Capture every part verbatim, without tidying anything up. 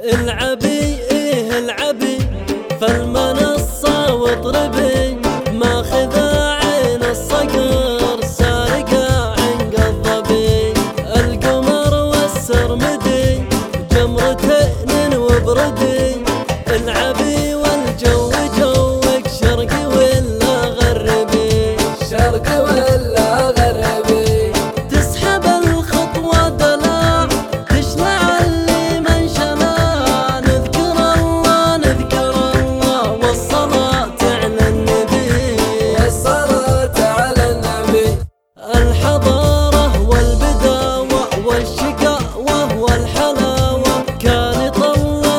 العبي ايه العبي فالمنصة واطربي، ماخذ عين الصقر سارقة عنق الظبي، القمر والسرمدي جمرتين وبردي، العبي والجو جوك شرقي ولا غربي، شرقي ولا غربي، تسحب الخطوة دلع تشلع اللي من شمع، نذكر الله نذكر الله والصلاة على النبي، والصلاة على النبي. الحضارة والبداوة والشقاوة والحلاوة كانت الله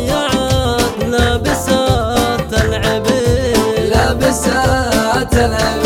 الضيعات لابسات العبي، لابسات العبي.